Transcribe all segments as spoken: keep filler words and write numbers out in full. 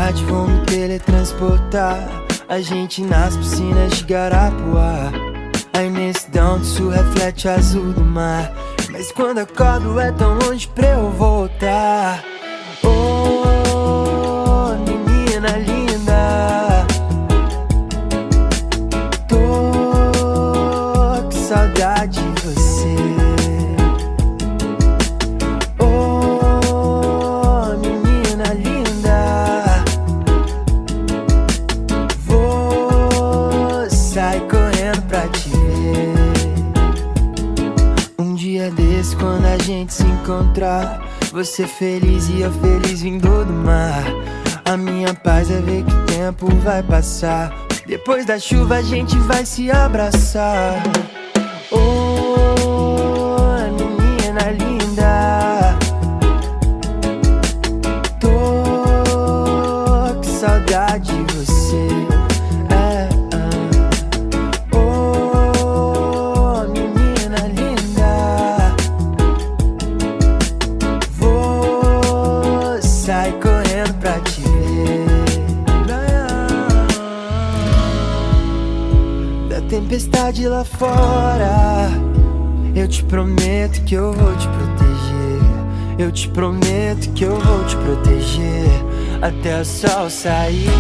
tarde vou me teletransportar, a gente nas piscinas de Garapuá. A imensidão disso reflete o azul do mar, mas quando acordo é tão longe pra eu voltar. Oh, menina linda, tô com saudade de você. Oh, menina linda, vou sair correndo pra te ver. Um dia desse, quando a gente se encontrar, você feliz e eu feliz vindo do mar. A minha paz é ver que o tempo vai passar, depois da chuva a gente vai se abraçar. Oh, menina linda, tô com saudade de você. É, ah. Oh, menina linda, vou sair correndo pra te ver. Da tempestade lá fora, eu te prometo que eu vou te proteger. Eu te prometo que eu vou te proteger até o sol sair.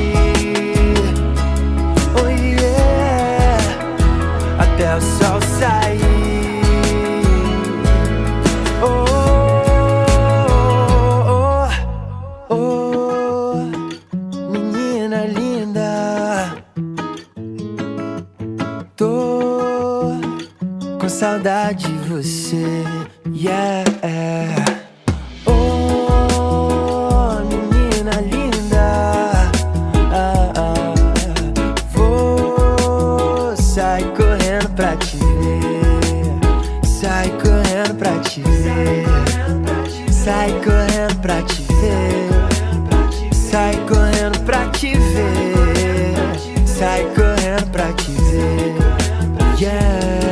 Oh yeah, até o sol sair. Oh, oh, oh, menina linda, tô com saudade de você. Yeah. Oh, menina linda, ah, ah, vou sair correndo pra te ver. Sai correndo pra te ver. Sai correndo pra te ver. Sai correndo pra te ver. Sai correndo pra te ver. Yeah.